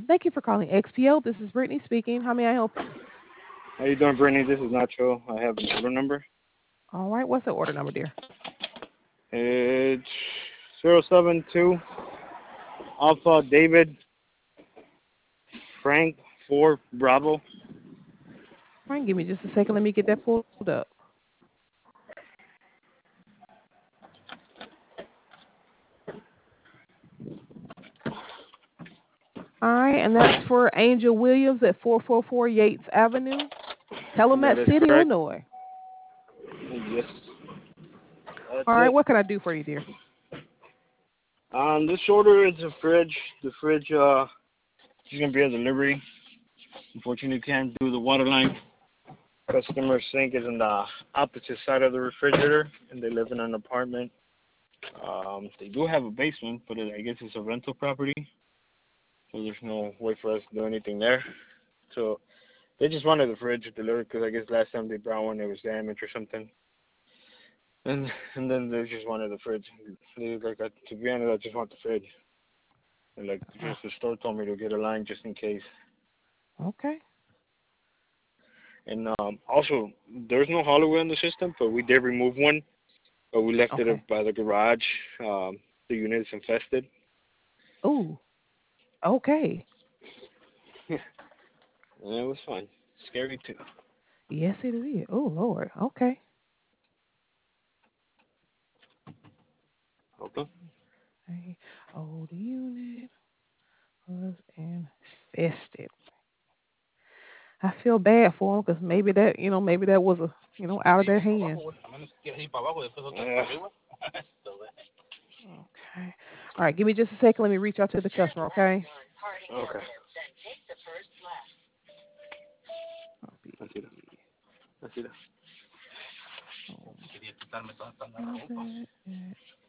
Thank you for calling XPO. This is Brittany speaking. How may I help you? How you doing, Brittany? This is Nacho. I have an order number. All right. What's the order number, dear? It's 072 Alpha David Frank 4 Bravo. All right. Give me just a second. Let me get that pulled up. All right. And that's for Angel Williams at 444 Yates Avenue, That Calumet is City, correct. Illinois. Yes, that's All right. it. What can I do for you, dear? This order is a fridge. The fridge is gonna be a delivery. Unfortunately, can't do the water line. Customer sink is on the opposite side of the refrigerator, and they live in an apartment. They do have a basement, but I guess it's a rental property, so there's no way for us to do anything there. So they just wanted the fridge delivered because I guess last time they brought one, it was damaged or something. And then they just wanted the fridge. They like, to be honest, I just want the fridge. And like, just the store told me to get a line just in case. Okay. And also, there's no hallway in the system, but we did remove one. But we left it Okay. up by the garage. The unit is infested. Ooh. Okay. Yeah, and it was fun. Scary too. Yes, it is. Oh, Lord. Okay. Okay. Hey, old unit was infested. I feel bad for them because maybe that was out of their hands. Yeah. Okay. All right. Give me just a second. Let me reach out to the customer. Okay. Okay. Copy. Así da. Así da. Home.